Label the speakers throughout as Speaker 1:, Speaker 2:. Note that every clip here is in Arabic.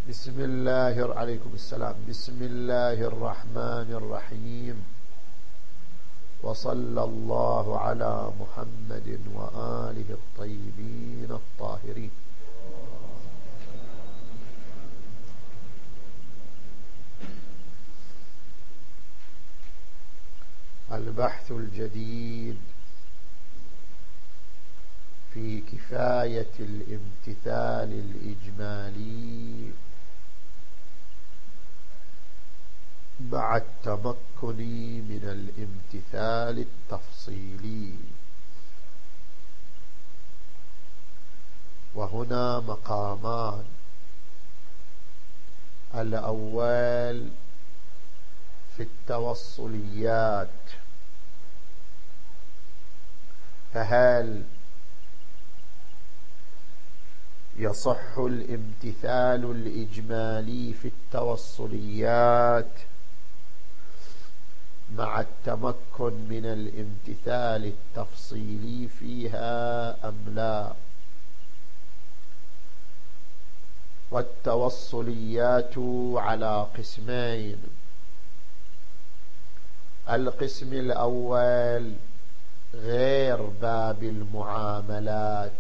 Speaker 1: بسم الله عليكم السلام. بسم الله الرحمن الرحيم، وصلى الله على محمد وآله الطيبين الطاهرين. البحث الجديد في كفاية الامتثال الإجمالي مع التمكن من الامتثال التفصيلي. وهنا مقامان: الأول في التوصليات، فهل يصح الامتثال الإجمالي في التوصليات مع التمكن من الامتثال التفصيلي فيها أم لا؟ والتوصليات على قسمين: القسم الأول غير باب المعاملات،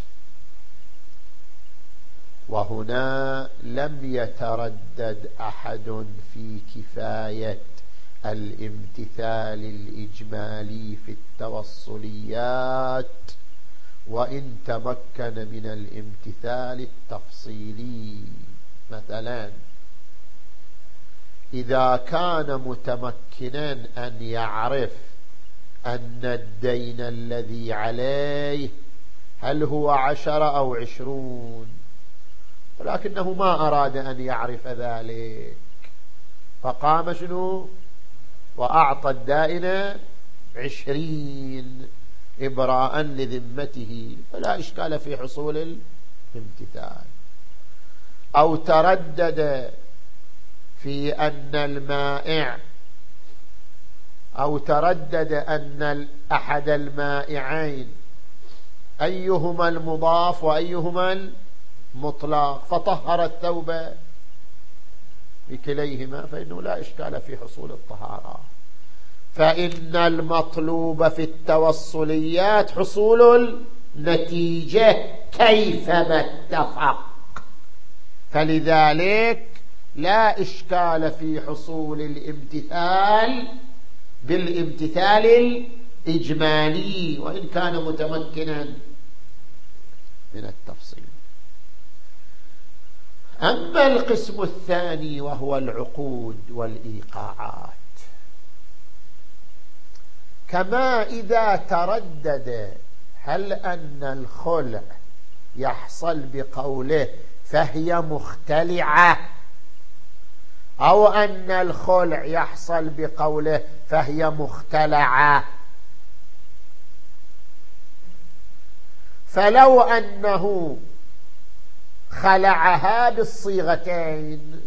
Speaker 1: وهنا لم يتردد أحد في كفاية الامتثال الإجمالي في التوصليات وإن تمكن من الامتثال التفصيلي. مثلا إذا كان متمكنا أن يعرف أن الدين الذي عليه هل هو 10 أو 20، ولكنه ما أراد أن يعرف ذلك، فقام شنو وأعطى الدائن 20 إبراء لذمته، فلا إشكال في حصول الامتثال. أو تردد في أن المائع، أو تردد أن أحد المائعين أيهما المضاف وأيهما المطلق، فطهر الثوب بكليهما، فإنه لا إشكال في حصول الطهارة. فإن المطلوب في التوصليات حصول النتيجة كيفما اتفق، فلذلك لا إشكال في حصول الامتثال بالامتثال الإجمالي وإن كان متمكنا من التفصيل. أما القسم الثاني وهو العقود والإيقاعات، كما إذا تردد هل أن الخلع يحصل بقوله فهي مختلعة، أو أن الخلع يحصل بقوله فهي مختلعة، فلو أنه خلعها بالصيغتين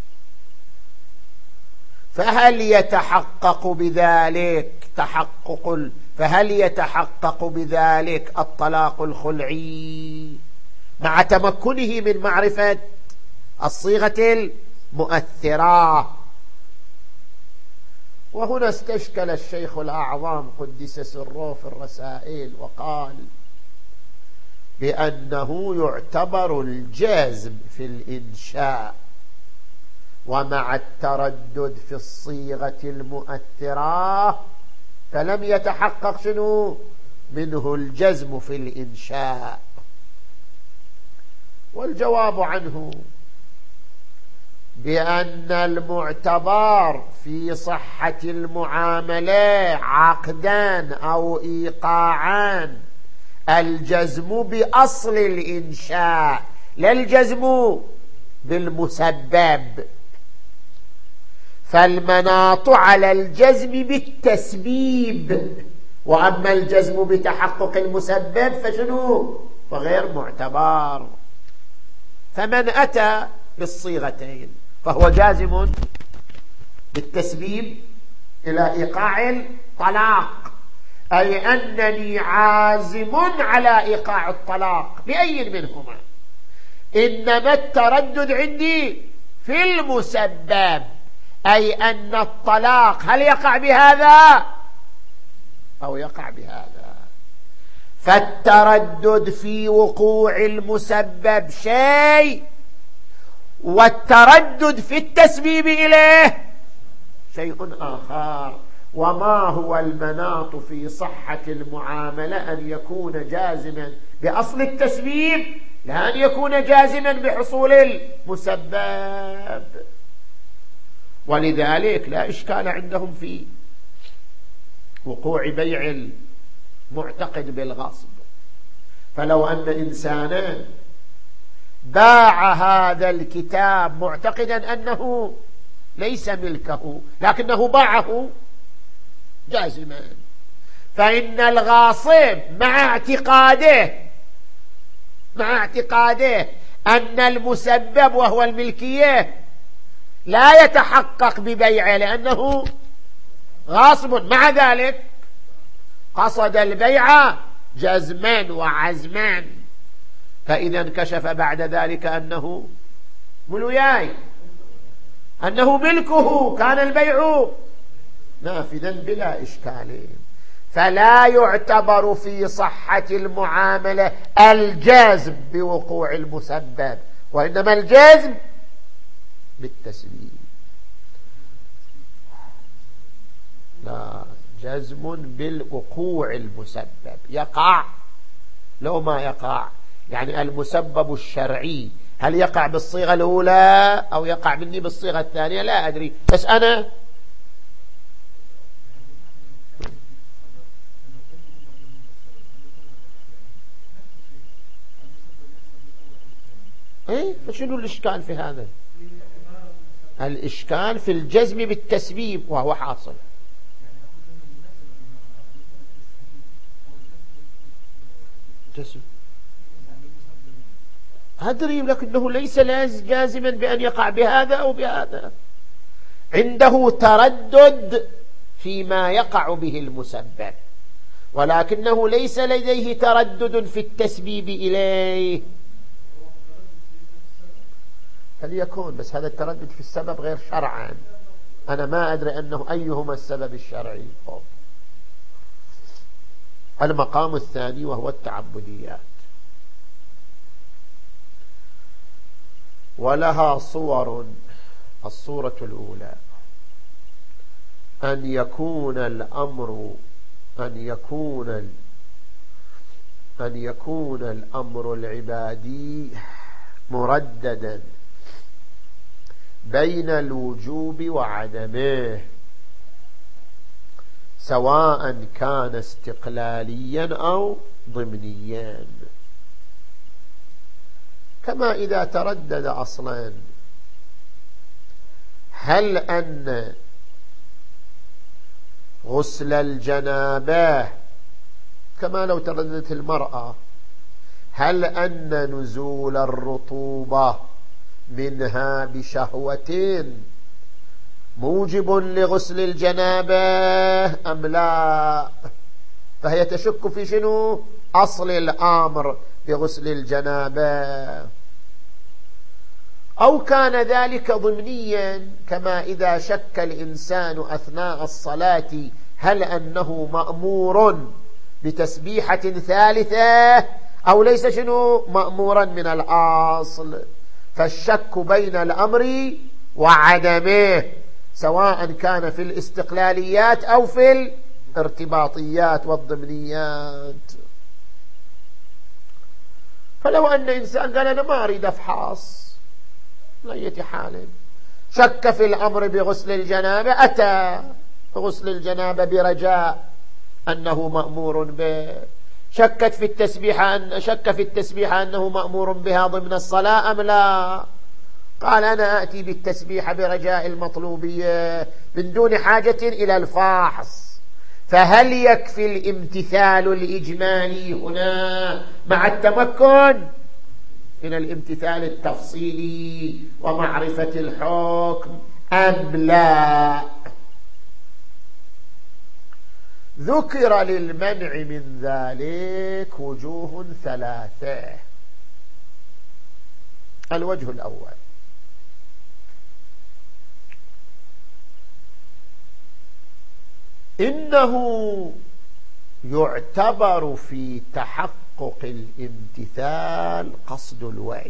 Speaker 1: فهل يتحقق بذلك فهل يتحقق بذلك الطلاق الخلعي مع تمكنه من معرفة الصيغة المؤثرة؟ وهنا استشكل الشيخ الأعظم قدس سره في الرسائل وقال بأنه يعتبر الجازم في الإنشاء ومع التردد في الصيغة المؤثرة فلم يتحقق شنو منه الجزم في الإنشاء. والجواب عنه بأن المعتبر في صحة المعاملة عقدان أو إيقاعان الجزم بأصل الإنشاء لا الجزم بالمسبب، فالمناط على الجزم بالتسبيب، وأما الجزم بتحقق المسبب فشنو فغير معتبر. فمن أتى بالصيغتين فهو جازم بالتسبيب إلى إيقاع الطلاق، أي أنني عازم على إيقاع الطلاق بأي منهما، إنما التردد عندي في المسبب، أي أن الطلاق هل يقع بهذا أو يقع بهذا. فالتردد في وقوع المسبب شيء، والتردد في التسبيب إليه شيء آخر. وما هو المناط في صحة المعاملة؟ أن يكون جازما بأصل التسبيب، لا أن يكون جازما بحصول المسبب. ولذلك لا إشكال عندهم في وقوع بيع المعتقد بالغصب. فلو أن إنسانا باع هذا الكتاب معتقدا أنه ليس ملكه لكنه باعه جازما، فإن الغاصب مع اعتقاده أن المسبب وهو الملكية لا يتحقق ببيعه لأنه غاصب، مع ذلك قصد البيع جزما وعزما، فإذا انكشف بعد ذلك أنه ملوياي، أنه ملكه، كان البيع نافذا بلا إشكال. فلا يعتبر في صحة المعاملة الجزم بوقوع المسبب، وإنما الجزم بالتسبيب. لا، جزم بالوقوع المسبب يقع لو ما يقع. يعني المسبب الشرعي هل يقع بالصيغة الأولى أو يقع مني بالصيغة الثانية لا أدري، بس أنا فشنو الإشكال في هذا؟ الإشكال في الجزم بالتسبيب وهو حاصل. أدري، لكنه ليس جازما بأن يقع بهذا أو بهذا، عنده تردد فيما يقع به المسبب، ولكنه ليس لديه تردد في التسبيب إليه. فليكون، بس هذا التردد في السبب غير شرعا، أنا ما أدري أنه أيهما السبب الشرعي. المقام الثاني وهو التعبديات، ولها صور. الصورة الأولى أن يكون الأمر العبادي مرددا بين الوجوب وعدمه، سواء كان استقلاليا أو ضمنيا. كما إذا تردد أصلا هل أن غسل الجنابة، كما لو ترددت المرأة هل أن نزول الرطوبة منها بشهوة موجب لغسل الجنابة أم لا، فهي تشك في شنو أصل الأمر بغسل الجنابة. أو كان ذلك ضمنيا، كما إذا شك الإنسان أثناء الصلاة هل أنه مأمور بتسبيحة ثالثة أو ليس شنو مأمورا من الأصل، فالشك بين الأمر وعدمه سواء كان في الاستقلاليات أو في الارتباطيات والضمنيات. فلو أن إنسان قال أنا ما أريد أفحص لأية حال، شك في الأمر بغسل الجنابة، أتى غسل الجنابة برجاء أنه مأمور به، شك في التسبيحة أنه مأمور بها ضمن الصلاة أم لا، قال أنا آتي بالتسبيحة برجاء المطلوبية من دون حاجة إلى الفحص. فهل يكفي الامتثال الإجمالي هنا مع التمكن من الامتثال التفصيلي ومعرفة الحكم أم لا؟ ذكر للمنع من ذلك وجوه ثلاثة. الوجه الأول: إنه يعتبر في تحقق الامتثال قصد الوجه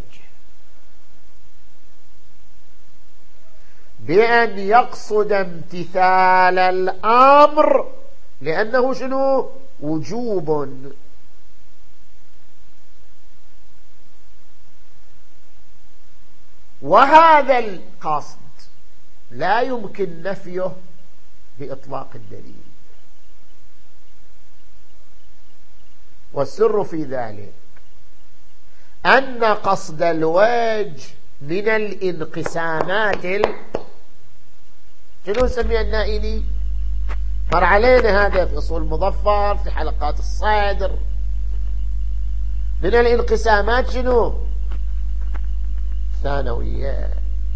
Speaker 1: بأن يقصد امتثال الأمر، لأنه شنو؟ وجوب. وهذا القصد لا يمكن نفيه بإطلاق الدليل، والسر في ذلك أن قصد الوجه من الانقسامات شنو نسميها النائلي؟ مر علينا هذا في أصول المظفر في حلقات الصدر. من الانقسامات شنو؟ ثانوية.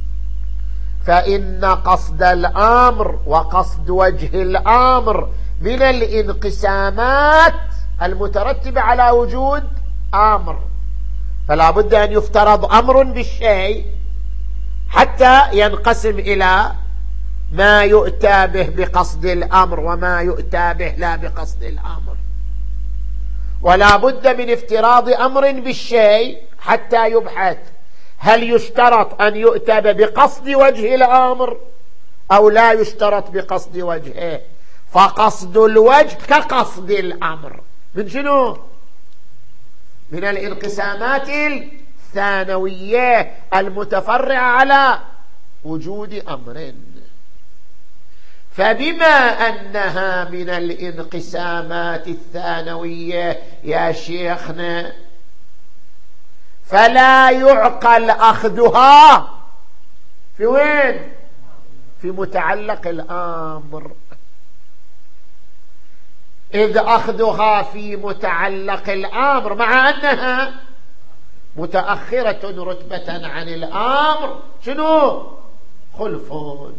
Speaker 1: فإن قصد الأمر وقصد وجه الأمر من الانقسامات المترتبة على وجود أمر، فلا بد أن يفترض أمر بالشيء حتى ينقسم إلى ما يؤتى به بقصد الأمر وما يؤتى به لا بقصد الأمر، ولا بد من افتراض أمر بالشيء حتى يبحث هل يشترط أن يؤتى بقصد وجه الأمر أو لا يشترط بقصد وجهه. فقصد الوجه كقصد الأمر من شنو؟ من الانقسامات الثانوية المتفرعة على وجود أمر. فبما أنها من الانقسامات الثانوية يا شيخنا فلا يعقل أخذها في وين؟ في متعلق الأمر، إذ أخذها في متعلق الأمر مع أنها متأخرة رتبة عن الأمر شنو؟ خلف.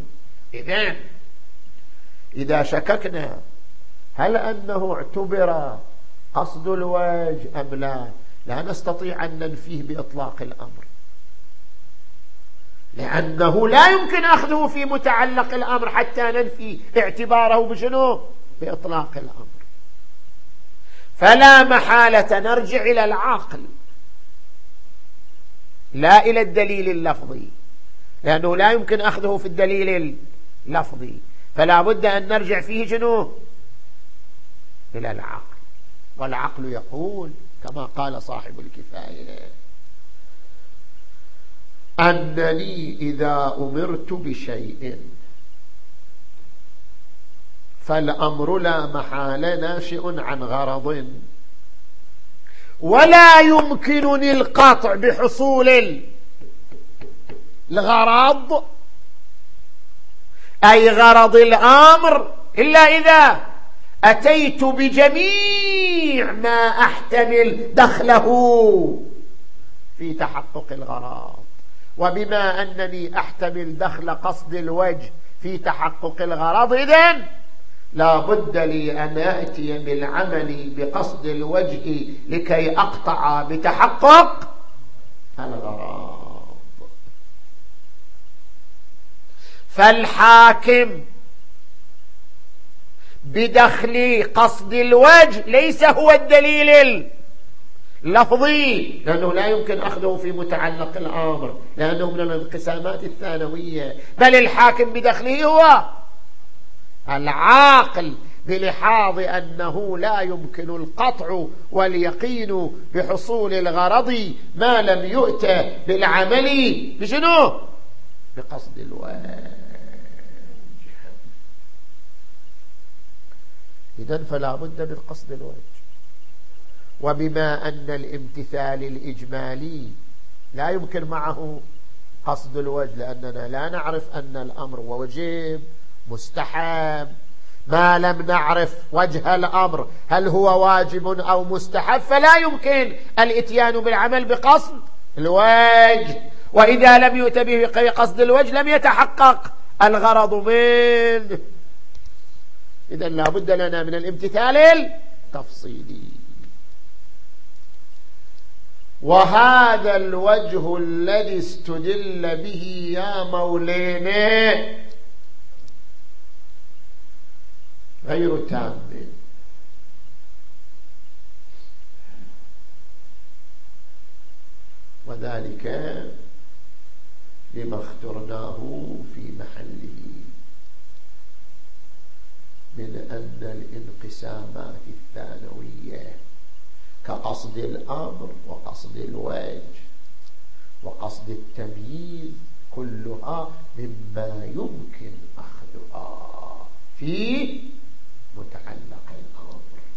Speaker 1: إذا شككنا هل أنه اعتبر قصد الوجه أم لا نستطيع أن ننفيه بإطلاق الأمر، لأنه لا يمكن أخذه في متعلق الأمر حتى ننفي اعتباره بشنو؟ بإطلاق الأمر. فلا محالة نرجع إلى العقل لا إلى الدليل اللفظي، لأنه لا يمكن أخذه في الدليل اللفظي، فلا بد أن نرجع فيه شنو؟ إلى العقل. والعقل يقول كما قال صاحب الكفاية: أنني إذا أمرت بشيء فالأمر لا محالة ناشئ عن غرض، ولا يمكنني القطع بحصول الغرض أي غرض الأمر إلا إذا أتيت بجميع ما أحتمل دخله في تحقق الغرض. وبما أنني أحتمل دخل قصد الوجه في تحقق الغرض، إذن لا بد لي أن أأتي بالعمل بقصد الوجه لكي أقطع بتحقق الغرض. فالحاكم بدخل قصد الوجه ليس هو الدليل اللفظي، لأنه لا يمكن أخذه في متعلق الأمر لأنه من الانقسامات الثانوية، بل الحاكم بدخله هو العاقل، بلحاظ أنه لا يمكن القطع واليقين بحصول الغرض ما لم يؤتى بالعمل بشنو؟ بقصد الوجه. إذن فلا بد من قصد الوجه. وبما أن الامتثال الإجمالي لا يمكن معه قصد الوجه، لأننا لا نعرف أن الأمر واجب مستحب، ما لم نعرف وجه الأمر هل هو واجب أو مستحب، فلا يمكن الاتيان بالعمل بقصد الوجه. وإذا لم يؤت به بقصد الوجه لم يتحقق الغرض منه. إذن لا بد لنا من الامتثال التفصيلي. وهذا الوجه الذي استدل به يا مولينا غير تام، وذلك لما اخترناه في محله من أن الانقسامات الثانوية كقصد الأمر وقصد الوجه وقصد التمييز كلها مما يمكن أخذها في متعلق الأمر،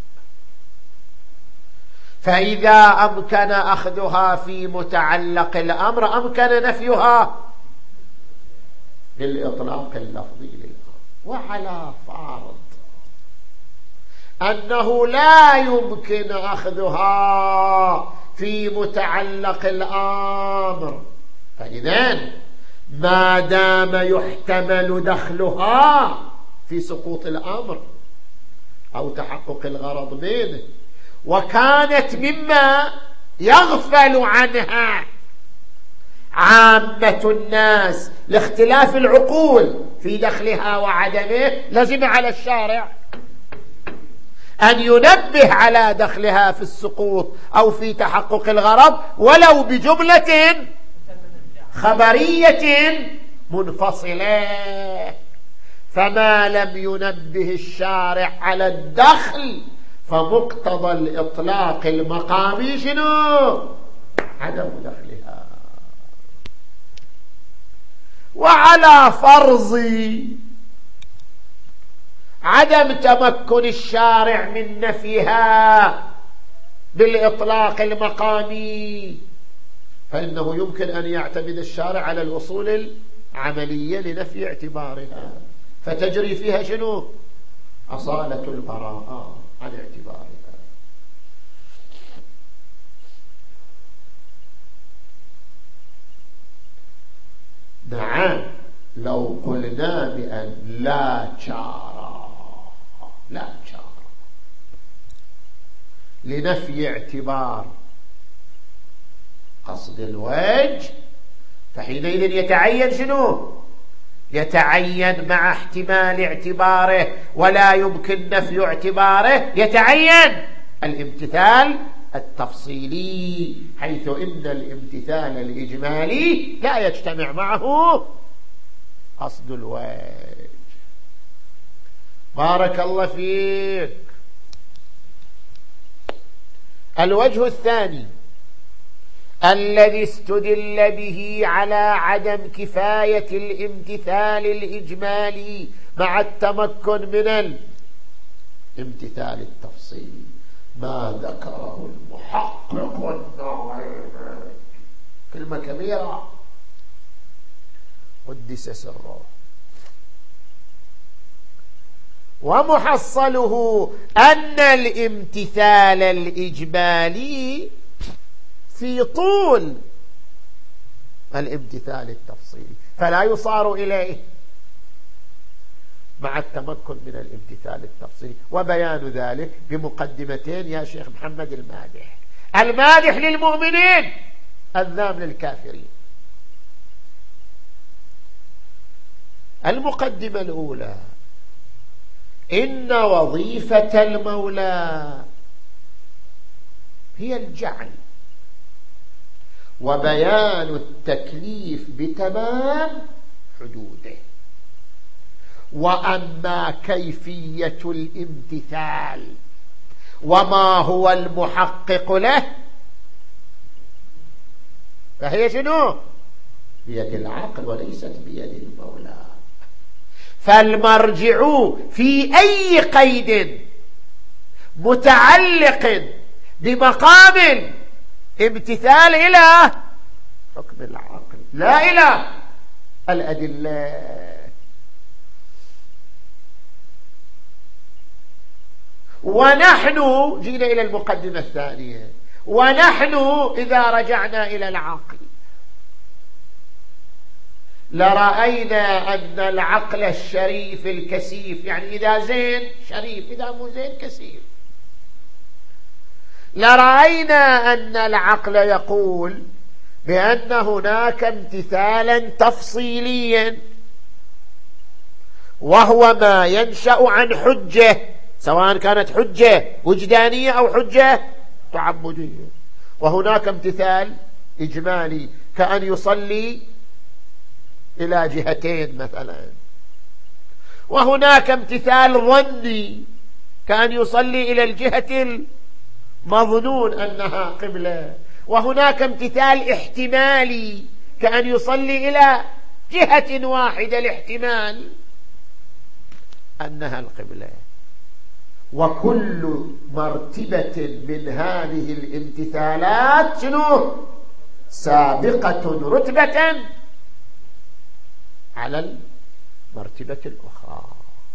Speaker 1: فإذا أمكن أخذها في متعلق الأمر أمكن نفيها بالإطلاق اللفظي للأمر. وعلى فرض أنه لا يمكن أخذها في متعلق الأمر، فإذن ما دام يحتمل دخلها في سقوط الأمر أو تحقق الغرض منه، وكانت مما يغفل عنها عامة الناس لاختلاف العقول في دخلها وعدمه، لزم على الشارع أن ينبه على دخلها في السقوط أو في تحقق الغرض ولو بجملة خبرية منفصلة. فما لم ينبه الشارع على الدخل فمقتضى الإطلاق المقامي شنو؟ عدم دخلها. وعلى فرض عدم تمكن الشارع من نفيها بالإطلاق المقامي، فإنه يمكن أن يعتمد الشارع على الأصول العملية لنفي اعتبارها، فتجري فيها شنو؟ أصالة البراءة عن اعتبارها. نعم، لو قلنا بأن لا شارع لنفي اعتبار قصد الوجه، فحينئذ يتعين شنو؟ يتعين مع احتمال اعتباره ولا يمكن نفي اعتباره، يتعين الامتثال التفصيلي، حيث إن الامتثال الإجمالي لا يجتمع معه قصد الوجه. بارك الله فيك. الوجه الثاني الذي استدل به على عدم كفاية الامتثال الإجمالي مع التمكن من الامتثال التفصيلي ما ذكره المحقق النووي، كلمة كبيرة قدس سره، ومحصله أن الامتثال الإجمالي في طول الامتثال التفصيلي، فلا يصار إليه مع التمكن من الامتثال التفصيلي. وبيان ذلك بمقدمتين يا شيخ محمد المادح، المادح للمؤمنين الذام للكافرين. المقدمة الأولى: إن وظيفة المولى هي الجعل وبيان التكليف بتمام حدوده، وأما كيفية الامتثال وما هو المحقق له فهي شنو؟ بيد العقل وليست بيد المولى. فالمرجع في أي قيد متعلق بمقام امتثال إلى حكم العقل لا إلى الأدلة. ونحن جينا إلى المقدمة الثانية، ونحن إذا رجعنا إلى العقل لرأينا أن العقل الشريف الكثيف، يعني إذا زين شريف، إذا مو زين كثيف، لرأينا أن العقل يقول بأن هناك امتثالا تفصيليا، وهو ما ينشأ عن حجة، سواء كانت حجة وجدانية أو حجة تعبدية. وهناك امتثال إجمالي كأن يصلي إلى جهتين مثلا، وهناك امتثال ظني كأن يصلي إلى الجهة المظنون أنها قبلة، وهناك امتثال احتمالي كأن يصلي إلى جهة واحدة الاحتمال أنها القبلة. وكل مرتبة من هذه الامتثالات شنو؟ سابقة رتبة على المرتبة الأخرى.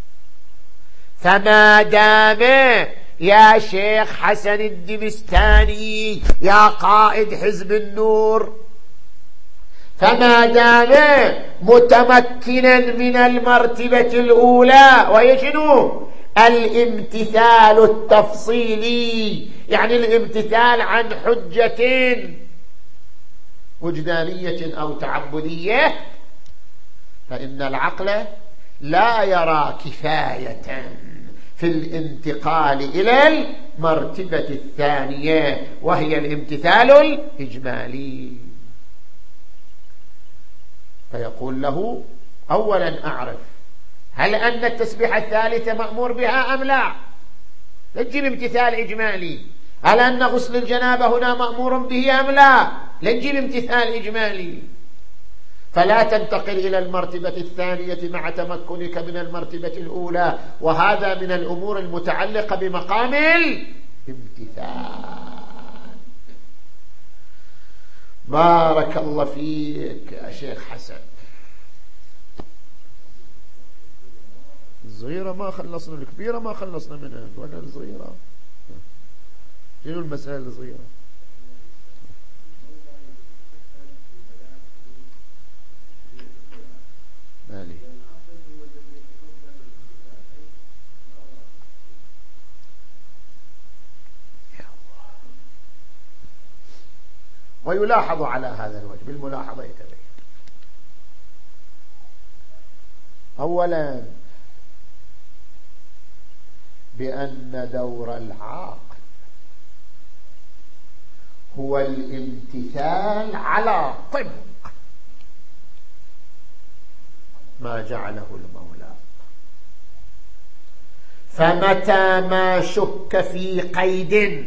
Speaker 1: فما دام يا شيخ حسن الدمستاني يا قائد حزب النور، فما دام متمكنا من المرتبة الأولى وهي شنو؟ الامتثال التفصيلي، يعني الامتثال عن حجة وجدانية أو تعبدية، فإن العقل لا يرى كفاية في الانتقال إلى المرتبة الثانية وهي الامتثال الإجمالي. فيقول له: أولا أعرف هل أن التسبيحة الثالثة مأمور بها أم لا؟ لا تجيب امتثال إجمالي. هل أن غسل الجنابة هنا مأمور به أم لا؟ لا تجيب امتثال إجمالي. فلا تنتقل إلى المرتبة الثانية مع تمكنك من المرتبة الأولى، وهذا من الأمور المتعلقة بمقام الامتثال. بارك الله فيك يا شيخ حسن. الصغيرة ما خلصنا، الكبيرة ما خلصنا منها، ولا الصغيرة؟ شنو المسألة الصغيرة؟ مالي ويلاحظ على هذا الوجه، بالملاحظة يتبين. أولا بأن دور العاقل هو الامتثال على طبق ما جعله المولى، فمتى ما شك في قيد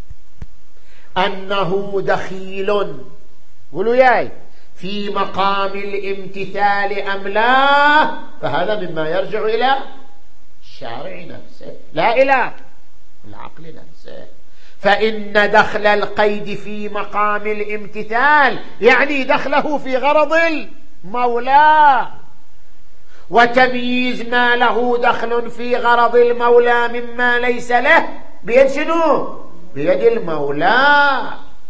Speaker 1: أنه دخيل، قولوا ياي، في مقام الامتثال أم لا، فهذا مما يرجع إلى الشارع نفسه لا إلى العقل نفسه. فإن دخل القيد في مقام الامتثال يعني دخله في غرض المولى، وتمييز ما له دخل في غرض المولى مما ليس له بيد شنو؟ بيد المولى.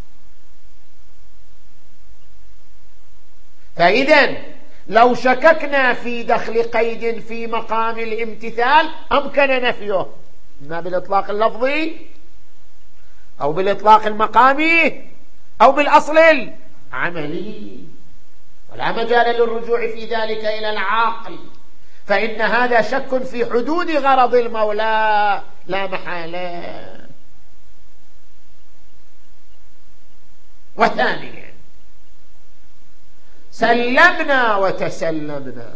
Speaker 1: فإذن لو شككنا في دخل قيد في مقام الامتثال أمكن نفيه، إما بالإطلاق اللفظي أو بالإطلاق المقامي أو بالأصل العملي، ولا مجال للرجوع في ذلك إلى العاقل، فإن هذا شك في حدود غرض المولى لا محالة. وثانيا سلمنا وتسلمنا،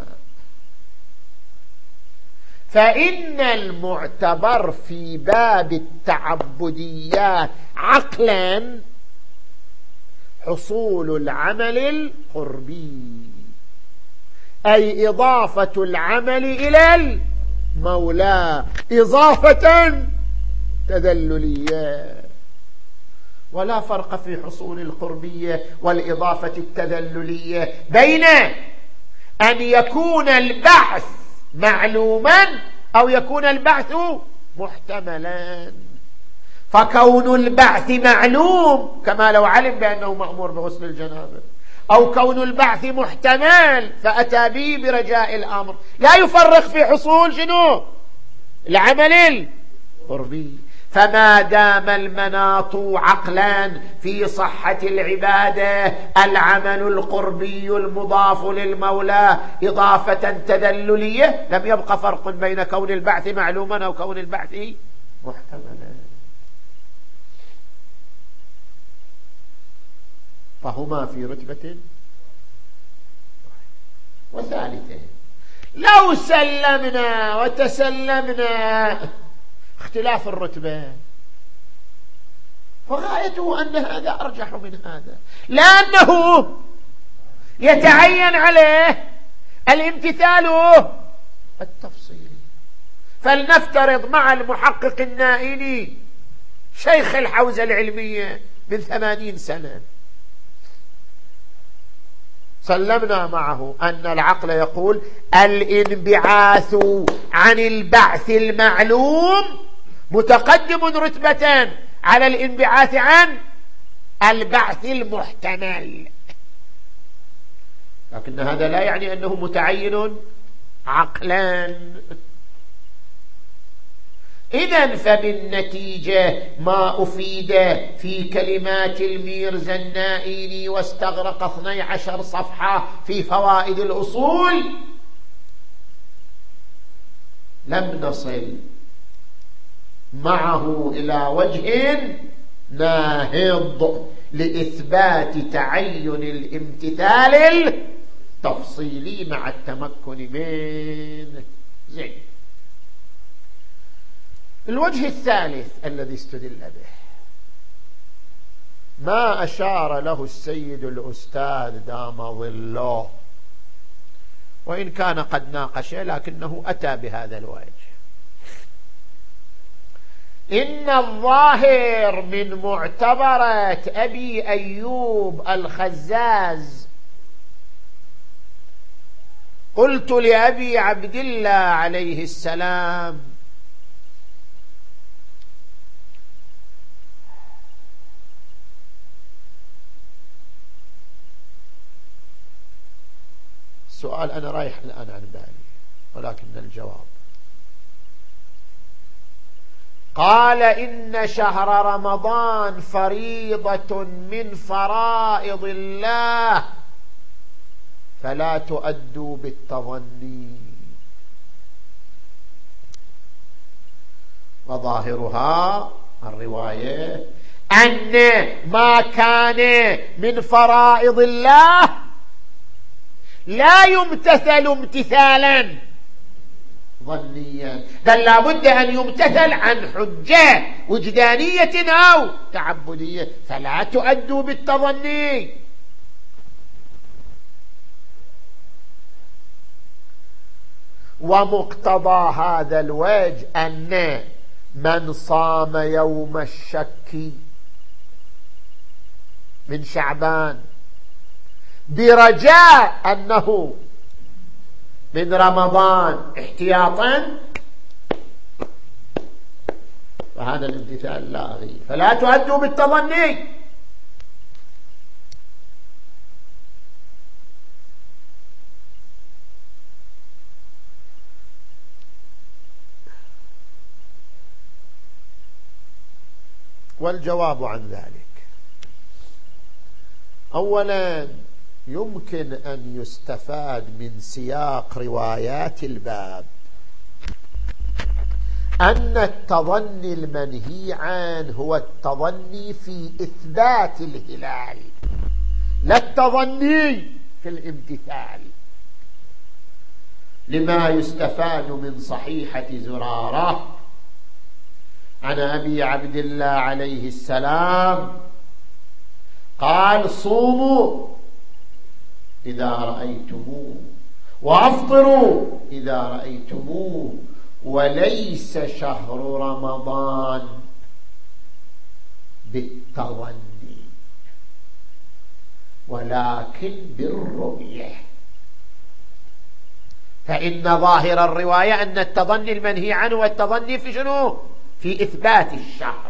Speaker 1: فإن المعتبر في باب التعبديات عقلا حصول العمل القربي، أي إضافة العمل إلى المولى إضافة تذللية. ولا فرق في حصول القربية والإضافة التذللية بين أن يكون البعث معلوما أو يكون البعث محتملا. فكون البعث معلوم كما لو علم بأنه مأمور بغسل الجنابة، أو كون البعث محتمل فأتى به برجاء الأمر، لا يفرق في حصول شنو؟ العمل القربي. فما دام المناط عقلا في صحة العبادة العمل القربي المضاف للمولى إضافة تذللية لم يبقى فرق بين كون البعث معلوما أو كون البعث محتملا، فهما في رتبة. وثالثا لو سلمنا وتسلمنا اختلاف الرتبة فغايته أن هذا أرجح من هذا، لأنه يتعين عليه الامتثال التفصيلي. فلنفترض مع المحقق النائلي شيخ الحوزة العلمية من 80 سنة سلمنا معه أن العقل يقول الانبعاث عن البعث المعلوم متقدم رتبة على الانبعاث عن البعث المحتمل، لكن هذا لا يعني أنه متعين عقلا. إذن فبالنتيجة ما أفيد في كلمات الميرزا النائيني واستغرق 12 صفحة في فوائد الأصول لم نصل معه إلى وجه ناهض لإثبات تعين الامتثال التفصيلي مع التمكن من زين. الوجه الثالث الذي استدل به ما أشار له السيد الأستاذ دام ظله، وإن كان قد ناقشه لكنه أتى بهذا الوجه. إن الظاهر من معتبرة أبي أيوب الخزاز، قلت لأبي عبد الله عليه السلام السؤال أنا رايح الآن عن بالي ولكن الجواب، قال إن شهر رمضان فريضة من فرائض الله فلا تؤدوا بالتظني، وظاهرها الرواية أن ما كان من فرائض الله لا يمتثل امتثالا ظنيا، بل لا بد أن يمتثل عن حجة وجدانية أو تعبدية، فلا تؤدوا بالتظني. ومقتضى هذا الوجه أن من صام يوم الشك من شعبان برجاء أنه من رمضان احتياطا فهذا الامتثال لاغي، فلا تؤدوا بالتظني. والجواب عن ذلك أولا يمكن أن يستفاد من سياق روايات الباب أن التظني المنهي عنه هو التظني في إثبات الهلال لا التظني في الامتثال، لما يستفاد من صحيحة زرارة عن أبي عبد الله عليه السلام قال صوموا إذا رأيتموه وأفطروا إذا رأيتموه وليس شهر رمضان بالتظني ولكن بالرؤية، فإن ظاهر الرواية أن التظني المنهي عنه والتظني في شنو؟ في إثبات الشهر.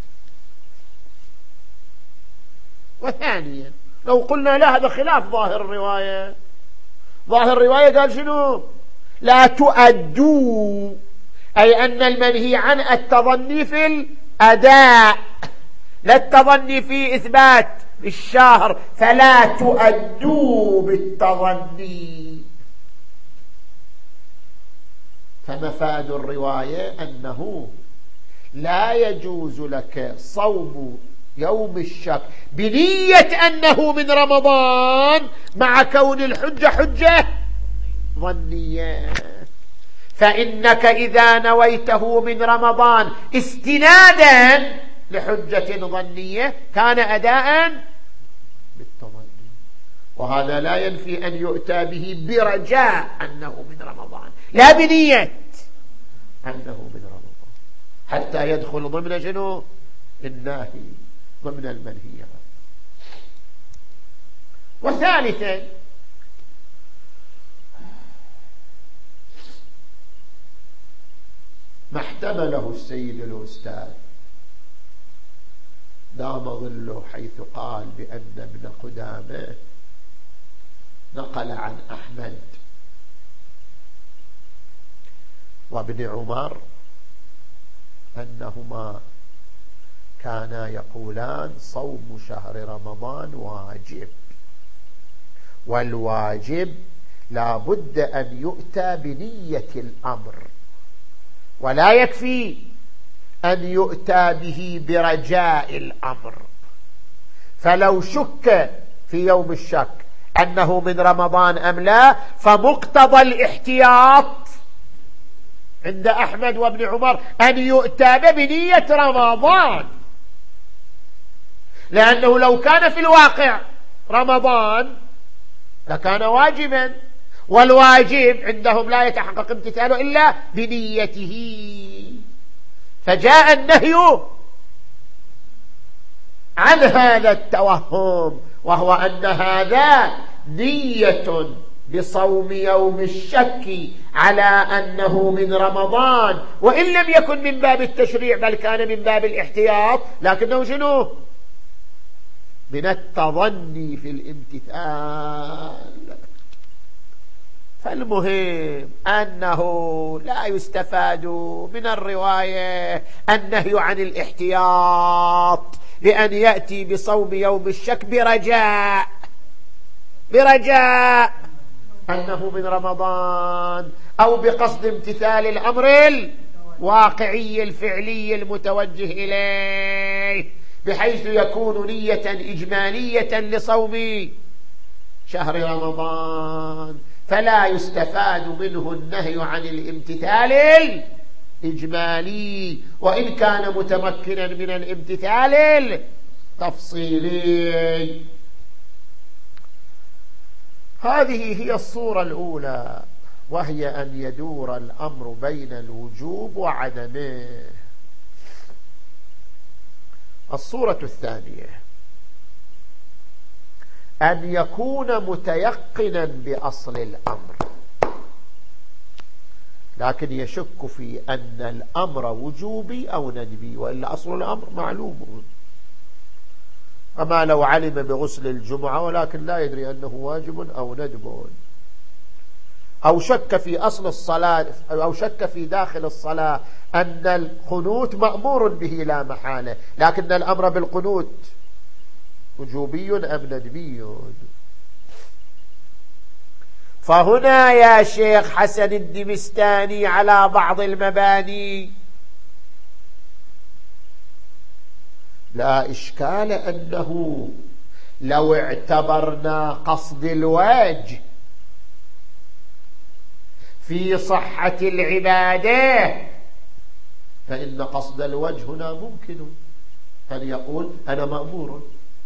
Speaker 1: وثانيا لو قلنا لا هذا خلاف ظاهر الرواية، ظاهر الرواية قال شنو؟ لا تؤدوا، أي أن المنهي عن التظني في أداء للتظني في إثبات الشهر فلا تؤدوا بالتظني. فمفاد الرواية أنه لا يجوز لك صوم يوم الشك بنية أنه من رمضان مع كون الحجة حجة ظنية. فإنك إذا نويته من رمضان استنادا لحجة ظنية كان أداء بالتظني، وهذا لا ينفي أن يؤتى به برجاء أنه من رمضان لا بنية أنه من رمضان حتى يدخل ضمن شنو؟ الناهي، ضمن المنهي. وثالثا ما احتمله السيد الأستاذ دام ظله حيث قال بأن ابن قدامة نقل عن أحمد وابن عمر أنهما كانا يقولان صوم شهر رمضان واجب، والواجب لا بد أن يؤتى بنية الأمر، ولا يكفي أن يؤتى به برجاء الأمر. فلو شك في يوم الشك أنه من رمضان أم لا، فمقتضى الاحتياط عند أحمد وابن عمر أن يؤتى بنية رمضان، لأنه لو كان في الواقع رمضان لكان واجبا، والواجب عندهم لا يتحقق امتثاله إلا بنيته. فجاء النهي عن هذا التوهم، وهو أن هذا نية بصوم يوم الشك على أنه من رمضان، وإن لم يكن من باب التشريع بل كان من باب الاحتياط، لكنه شنو؟ من التظني في الامتثال. فالمهم أنه لا يستفاد من الرواية النهي عن الاحتياط بأن يأتي بصوم يوم الشك برجاء أنه من رمضان، أو بقصد امتثال الأمر الواقعي الفعلي المتوجه إليه، بحيث يكون نية إجمالية لصوم شهر رمضان، فلا يستفاد منه النهي عن الامتثال الإجمالي، وإن كان متمكنا من الامتثال التفصيلي. هذه هي الصورة الأولى، وهي أن يدور الأمر بين الوجوب وعدمه. الصورة الثانية أن يكون متيقنا بأصل الأمر، لكن يشك في أن الأمر وجوبي أو ندبي، وإلا أصل الأمر معلوم. أما لو علم بغسل الجمعة ولكن لا يدري أنه واجب أو ندب، أو شك في أصل الصلاة، أو شك في داخل الصلاة أن القنوت مأمور به لا محالة، لكن الأمر بالقنوت وجوبي أم ندبي. فهنا يا شيخ حسن الدمستاني على بعض المباني لا إشكال أنه لو اعتبرنا قصد الوجه في صحة العبادة فإن قصد الوجه هنا ممكن أن يقول أنا مأمور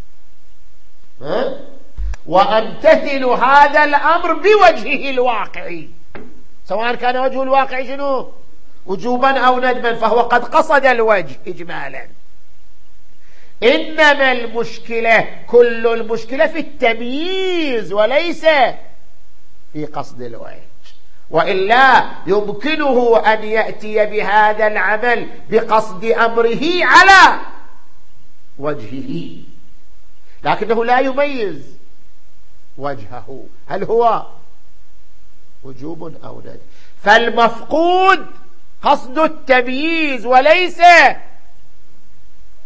Speaker 1: وأمتثل هذا الأمر بوجهه الواقعي، سواء كان وجه الواقع شنو؟ وجوبا أو ندبا، فهو قد قصد الوجه إجمالا. إنما المشكلة، كل المشكلة في التمييز وليس في قصد الوجه، وإلا يمكنه أن يأتي بهذا العمل بقصد أمره على وجهه، لكنه لا يميز وجهه هل هو وجوب أو ندب. فالمفقود قصد التمييز وليس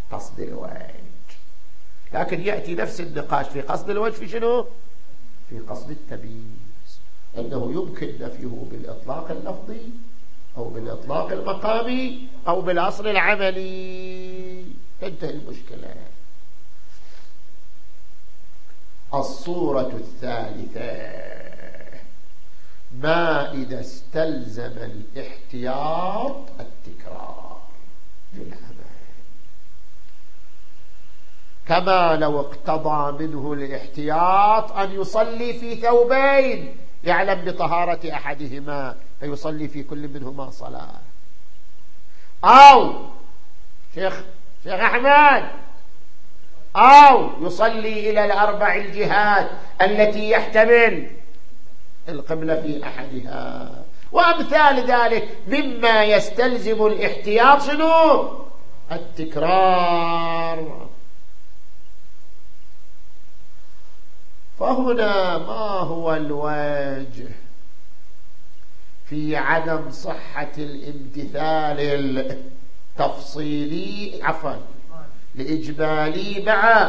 Speaker 1: قصد الوجه. لكن يأتي نفس النقاش في قصد الوجه في شنو؟ في قصد التمييز، أنه يمكن نفيه بالإطلاق اللفظي أو بالإطلاق المقامي أو بالأصل العملي، تنتهي المشكلة. الصورة الثالثة ما إذا استلزم الاحتياط التكرار في العمل، كما لو اقتضى منه الاحتياط أن يصلي في ثوبين يعلم بطهارة أحدهما فيصلي في كل منهما صلاة، أو شيخ أحمد، أو يصلي إلى الأربع الجهات التي يحتمل القبلة في أحدها، وأمثال ذلك مما يستلزم الاحتياط شنو؟ التكرار. فهنا ما هو الوجه في عدم صحة الامتثال التفصيلي الإجمالي مع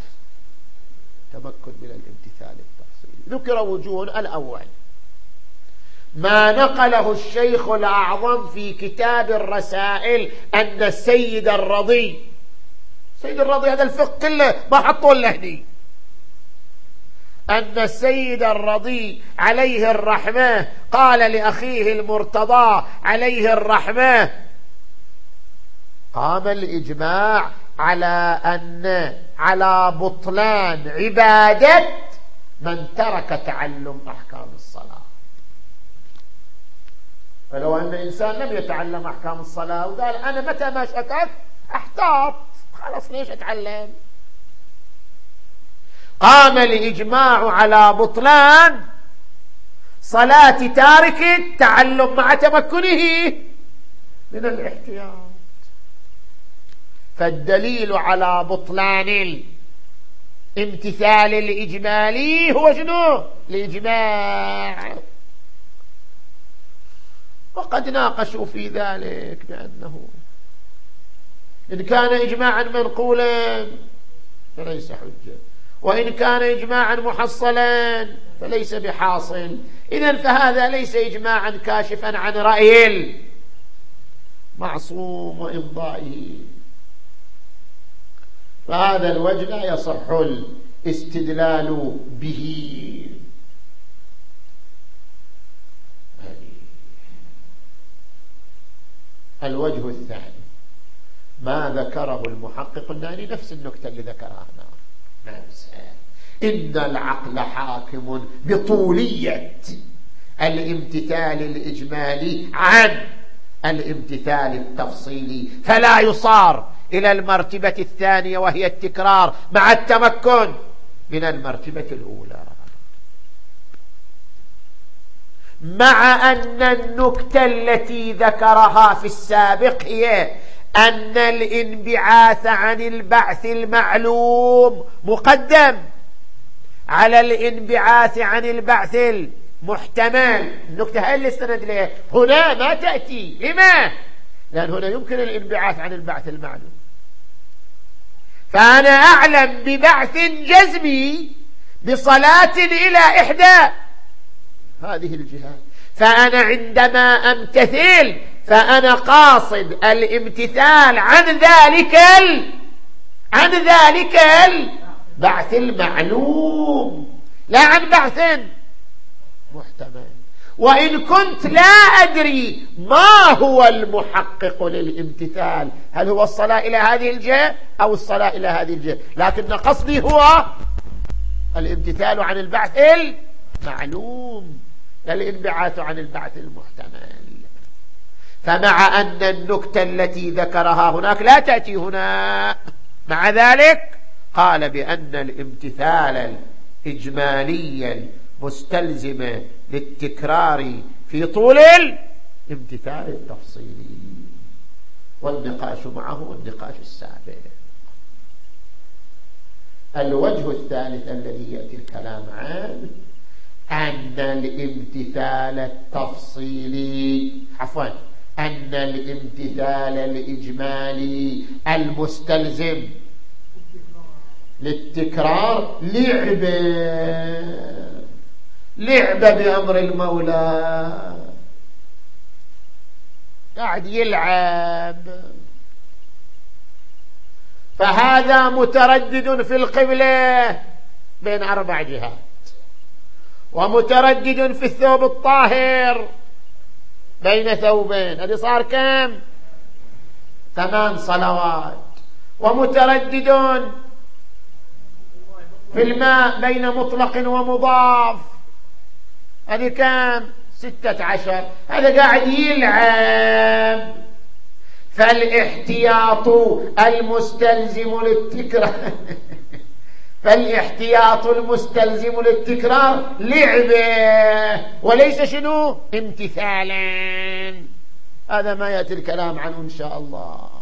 Speaker 1: تمكن من الامتثال التفصيلي؟ ذكر وجوه. الأول ما نقله الشيخ الأعظم في كتاب الرسائل أن السيد الرضي هذا الفقه كله ما حطوا له هني، أن السيد الرضي عليه الرحمة قال لأخيه المرتضى عليه الرحمة: قام الإجماع على بطلان عبادة من ترك تعلم أحكام الصلاة. فلو أن إنسان لم يتعلم أحكام الصلاة وقال أنا متى ما شككت أحتاط، خلاص ليش أتعلم؟ قام الإجماع على بطلان صلاة تارك التعلم مع تمكنه من الاحتياط. فالدليل على بطلان الامتثال الإجمالي هو شنو؟ الإجماع. وقد ناقشوا في ذلك بأنه إن كان إجماعا منقولا فليس حجة، وإن كان إجماعا محصلا فليس بحاصل. إذن فهذا ليس إجماعا كاشفا عن رأي المعصوم وإمضائه، فهذا الوجه لا يصح الاستدلال به. الوجه الثاني ما ذكره المحقق الناني، نفس النكتة اللي ذكرها نفسها: إن العقل حاكم بطولية الامتثال الإجمالي عن الامتثال التفصيلي، فلا يصار إلى المرتبة الثانية وهي التكرار مع التمكن من المرتبة الأولى. مع أن النكتة التي ذكرها في السابق هي أن الانبعاث عن البعث المعلوم مقدم على الانبعاث عن البعث المحتمل. النكتة هاي اللي استند لها هنا ما تأتي. لما؟ لأن هنا يمكن الانبعاث عن البعث المعلوم، فأنا أعلم ببعث جزمي بصلاة إلى إحدى هذه الجهات، فأنا عندما أمتثل فأنا قاصد الامتثال عن ذلك البعث المعلوم لا عن بعث محتمل. وإن كنت لا أدري ما هو المحقق للامتثال، هل هو الصلاة إلى هذه الجهة أو الصلاة إلى هذه الجهة، لكن قصدي هو الامتثال عن البعث المعلوم لا الانبعاث عن البعث المحتمل. فمع أن النكتة التي ذكرها هناك لا تأتي هنا، مع ذلك قال بأن الامتثال الإجمالي المستلزم للتكرار في طول الامتثال التفصيلي، والنقاش معه النقاش السابق. الوجه الثالث الذي يأتي الكلام عنه أن الامتثال التفصيلي أن الامتثال الإجمالي المستلزم للتكرار لعبة بأمر المولى، قاعد يلعب. فهذا متردد في القبلة بين 4 جهات، ومتردد في الثوب الطاهر بين ثوبين، هذه صار كم؟ 8 صلوات. ومتردد في الماء بين مطلق ومضاف، هذه كم؟ 16. هذا قاعد يلعب. فالاحتياط المستلزم للتكرار فالاحتياط المستلزم للتكرار لعبه وليس شنو؟ امتثالا. هذا ما يأتي الكلام عنه إن شاء الله.